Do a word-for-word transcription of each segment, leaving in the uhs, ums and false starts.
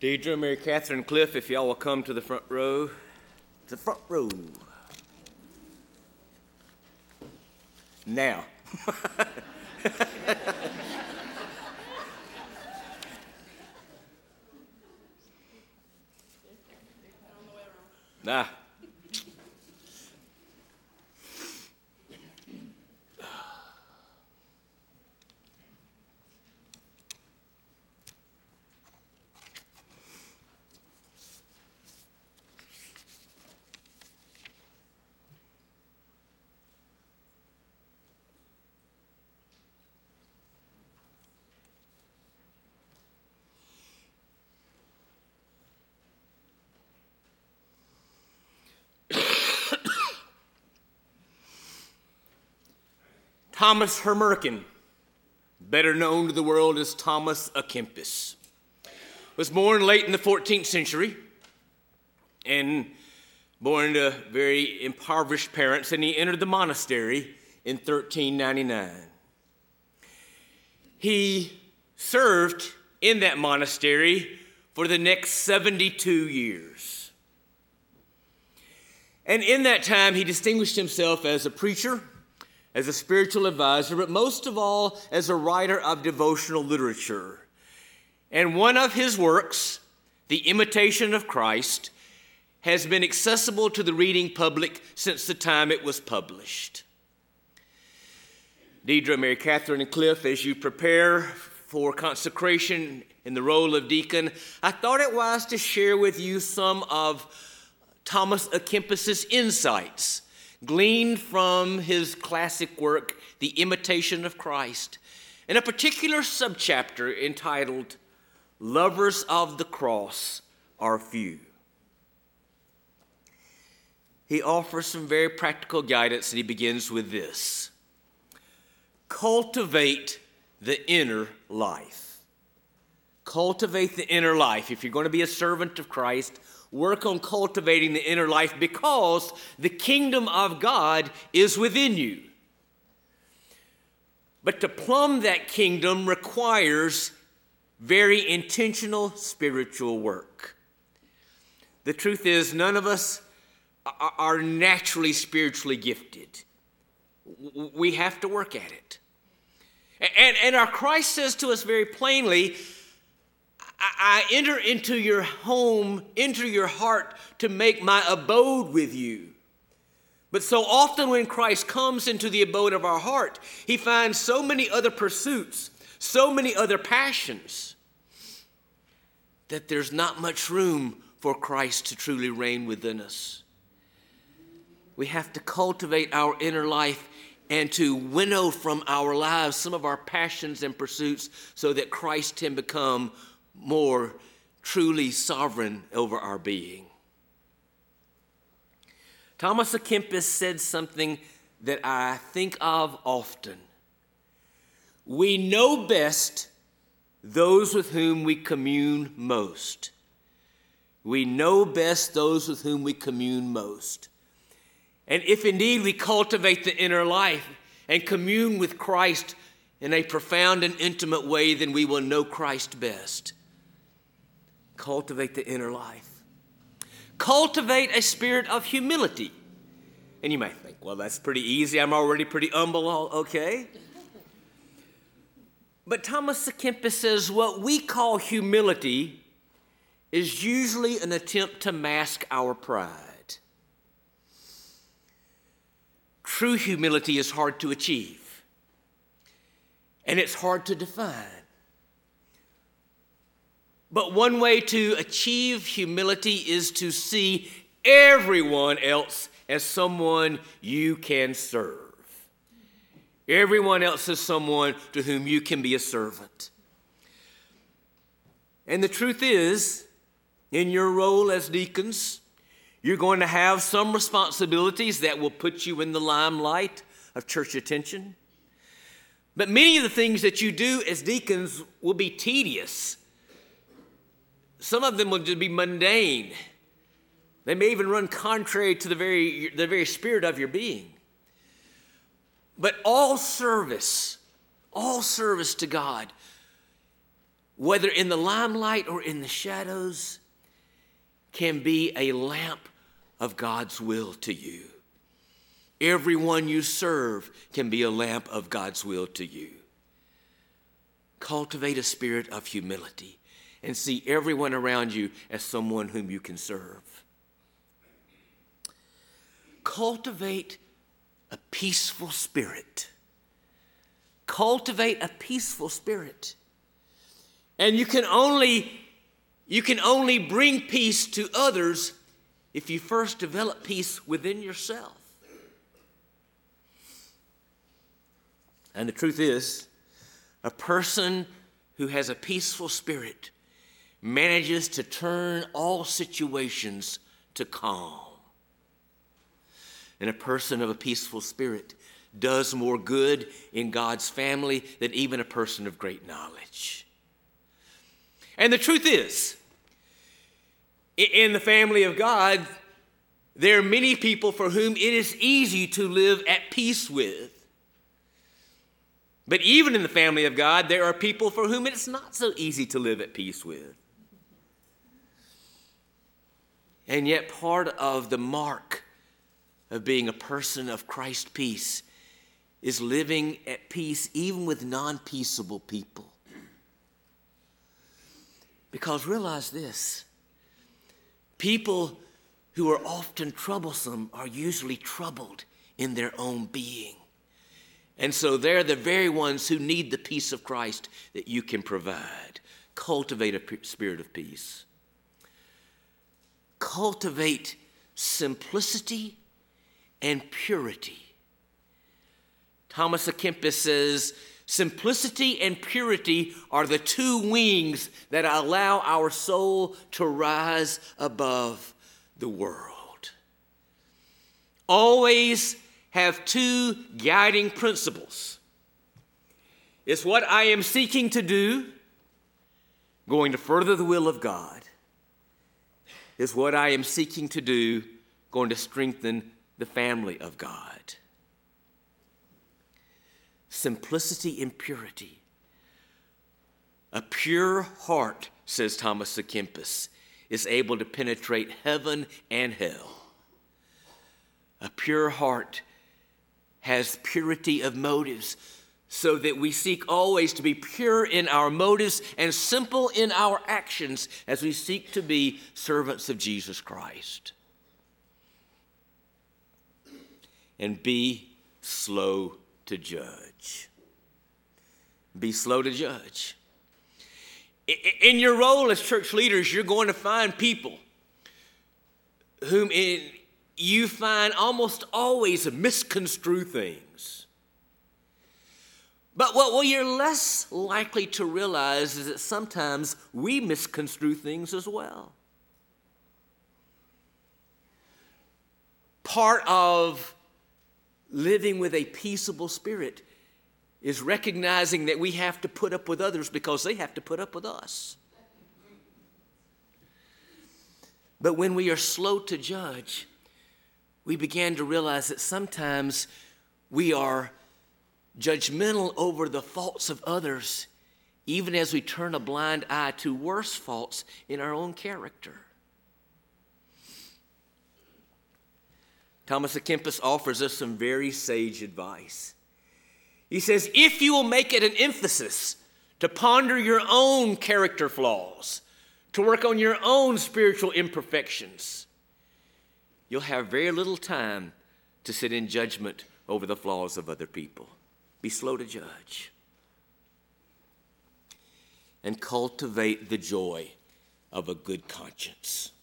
Deidre, Mary Catherine, Cliff, if y'all will come to the front row. The front row. Now. Nah. Thomas Hermerkin, better known to the world as Thomas à Kempis, was born late in the fourteenth century and born to very impoverished parents, and he entered the monastery in thirteen ninety-nine. He served in that monastery for the next seventy-two years. And in that time, he distinguished himself as a preacher, as a spiritual advisor, but most of all as a writer of devotional literature. And one of his works, The Imitation of Christ, has been accessible to the reading public since the time it was published. Deidre, Mary Catherine, and Cliff, as you prepare for consecration in the role of deacon, I thought it wise to share with you some of Thomas à Kempis's insights gleaned from his classic work, The Imitation of Christ, in a particular subchapter entitled, Lovers of the Cross Are Few. He offers some very practical guidance, and he begins with this: cultivate the inner life. Cultivate the inner life. If you're going to be a servant of Christ, work on cultivating the inner life, because the kingdom of God is within you. But to plumb that kingdom requires very intentional spiritual work. The truth is, none of us are naturally spiritually gifted. We have to work at it. And, and our Christ says to us very plainly, I enter into your home, enter your heart to make my abode with you. But so often when Christ comes into the abode of our heart, he finds so many other pursuits, so many other passions, that there's not much room for Christ to truly reign within us. We have to cultivate our inner life and to winnow from our lives some of our passions and pursuits so that Christ can become more truly sovereign over our being. Thomas à Kempis said something that I think of often. We know best those with whom we commune most. We know best those with whom we commune most. And if indeed we cultivate the inner life and commune with Christ in a profound and intimate way, then we will know Christ best. Cultivate the inner life. Cultivate a spirit of humility. And you might think, well, that's pretty easy. I'm already pretty humble. Okay. But Thomas à Kempis says what we call humility is usually an attempt to mask our pride. True humility is hard to achieve, and it's hard to define. But one way to achieve humility is to see everyone else as someone you can serve. Everyone else is someone to whom you can be a servant. And the truth is, in your role as deacons, you're going to have some responsibilities that will put you in the limelight of church attention. But many of the things that you do as deacons will be tedious. Some of them will just be mundane. They may even run contrary to the very, the very spirit of your being. But all service, all service to God whether in the limelight or in the shadows, can be a lamp of God's will to you. Everyone you serve can be a lamp of God's will to you. Cultivate a spirit of humility and see everyone around you as someone whom you can serve. Cultivate a peaceful spirit. Cultivate a peaceful spirit. And you can only, you can only bring peace to others if you first develop peace within yourself. And the truth is, a person who has a peaceful spirit manages to turn all situations to calm. And a person of a peaceful spirit does more good in God's family than even a person of great knowledge. And the truth is, in the family of God, there are many people for whom it is easy to live at peace with. But even in the family of God, there are people for whom it's not so easy to live at peace with. And yet part of the mark of being a person of Christ's peace is living at peace even with non-peaceable people. Because realize this, people who are often troublesome are usually troubled in their own being. And so they're the very ones who need the peace of Christ that you can provide. Cultivate a spirit of peace. Cultivate simplicity and purity. Thomas à Kempis says, simplicity and purity are the two wings that allow our soul to rise above the world. Always have two guiding principles. It's what I am seeking to do, going to further the will of God. It's what I am seeking to do, going to strengthen the family of God. Simplicity and purity. A pure heart, says Thomas à Kempis, is able to penetrate heaven and hell. A pure heart has purity of motives, so that we seek always to be pure in our motives and simple in our actions as we seek to be servants of Jesus Christ. And be slow to judge. Be slow to judge. In your role as church leaders, you're going to find people whom in you find almost always misconstrue things. But what you're less likely to realize is that sometimes we misconstrue things as well. Part of living with a peaceable spirit is recognizing that we have to put up with others because they have to put up with us. But when we are slow to judge, we began to realize that sometimes we are judgmental over the faults of others, even as we turn a blind eye to worse faults in our own character. Thomas à Kempis offers us some very sage advice. He says, if you will make it an emphasis to ponder your own character flaws, to work on your own spiritual imperfections, you'll have very little time to sit in judgment over the flaws of other people. Be slow to judge. And cultivate the joy of a good conscience.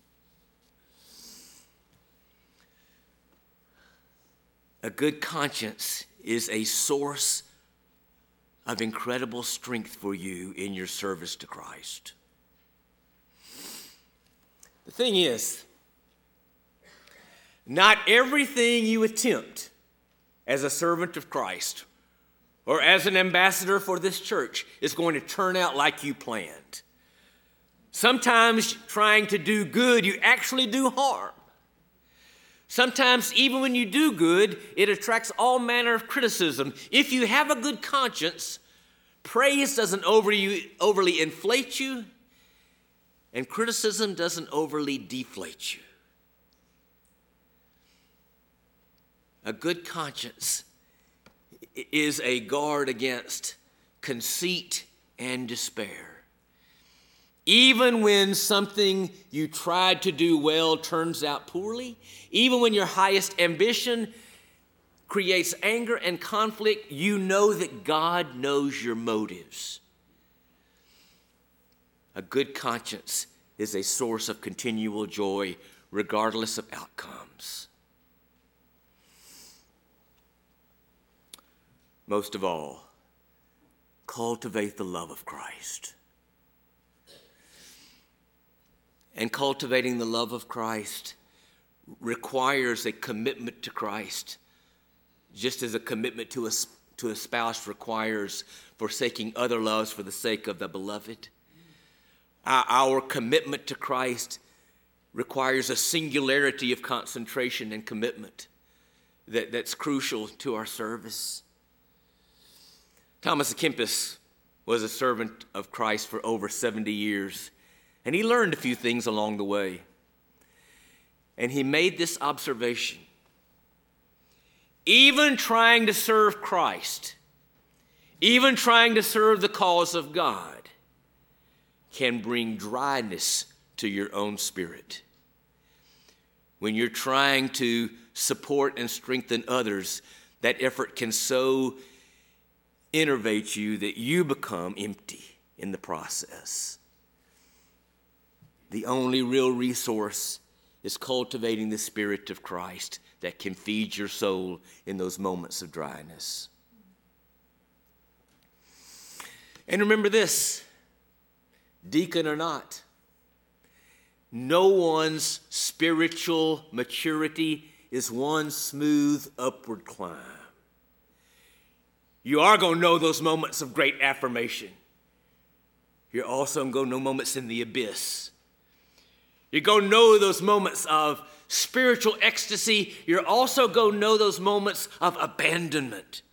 A good conscience is a source of incredible strength for you in your service to Christ. The thing is, not everything you attempt as a servant of Christ or as an ambassador for this church is going to turn out like you planned. Sometimes trying to do good, you actually do harm. Sometimes even when you do good, it attracts all manner of criticism. If you have a good conscience, Praise doesn't overly, overly inflate you, and criticism doesn't overly deflate you. A good conscience is a guard against conceit and despair. Even when something you tried to do well turns out poorly, even when your highest ambition creates anger and conflict, you know that God knows your motives. A good conscience is a source of continual joy, regardless of outcomes. Most of all, cultivate the love of Christ. And cultivating the love of Christ requires a commitment to Christ, just as a commitment to a, to a spouse requires forsaking other loves for the sake of the beloved. Our, our commitment to Christ requires a singularity of concentration and commitment that, that's crucial to our service. Thomas à Kempis was a servant of Christ for over seventy years. And he learned a few things along the way. And he made this observation. Even trying to serve Christ, even trying to serve the cause of God, can bring dryness to your own spirit. When you're trying to support and strengthen others, that effort can so enervate you that you become empty in the process. The only real resource is cultivating the Spirit of Christ that can feed your soul in those moments of dryness. And remember this, deacon or not, no one's spiritual maturity is one smooth upward climb. You are going to know those moments of great affirmation. You're also going to know moments in the abyss. You're going to know those moments of spiritual ecstasy. You're also going to know those moments of abandonment.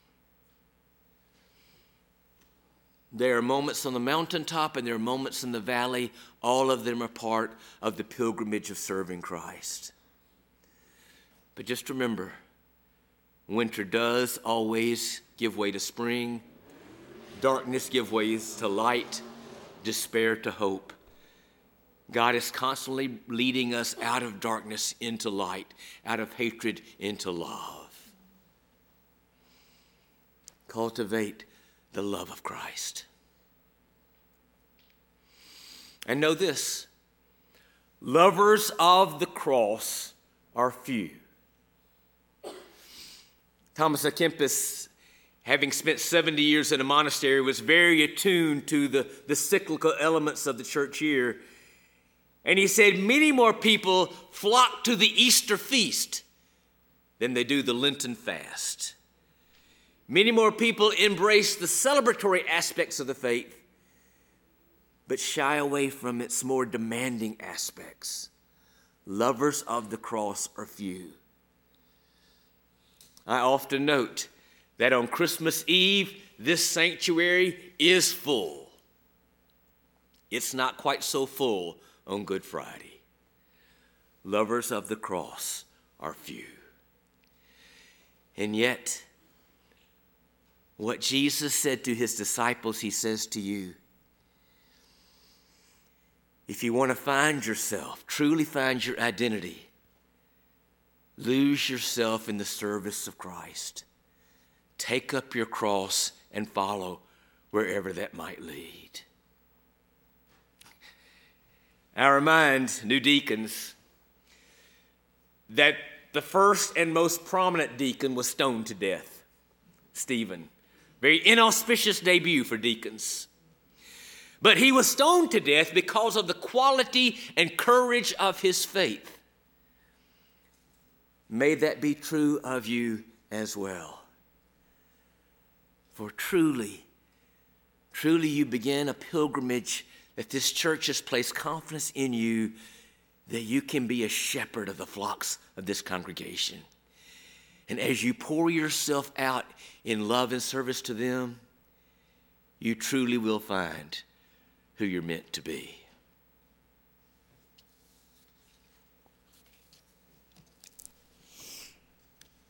There are moments on the mountaintop and there are moments in the valley. All of them are part of the pilgrimage of serving Christ. But just remember, winter does always give way to spring. Darkness gives way to light. Despair to hope. God is constantly leading us out of darkness into light, out of hatred into love. Cultivate the love of Christ. And know this, lovers of the cross are few. Thomas à Kempis, having spent seventy years in a monastery, was very attuned to the, the cyclical elements of the church year. And he said many more people flock to the Easter feast than they do the Lenten fast. Many more people embrace the celebratory aspects of the faith, but shy away from its more demanding aspects. Lovers of the cross are few. I often note that on Christmas Eve, this sanctuary is full. It's not quite so full on Good Friday. Lovers of the cross are few. And yet, what Jesus said to his disciples, he says to you. If you want to find yourself, truly find your identity, lose yourself in the service of Christ. Take up your cross and follow wherever that might lead. I remind new deacons that the first and most prominent deacon was stoned to death, Stephen. Very inauspicious debut for deacons. But he was stoned to death because of the quality and courage of his faith. May that be true of you as well. For truly, truly you begin a pilgrimage that this church has placed confidence in you that you can be a shepherd of the flocks of this congregation. And as you pour yourself out in love and service to them, you truly will find who you're meant to be.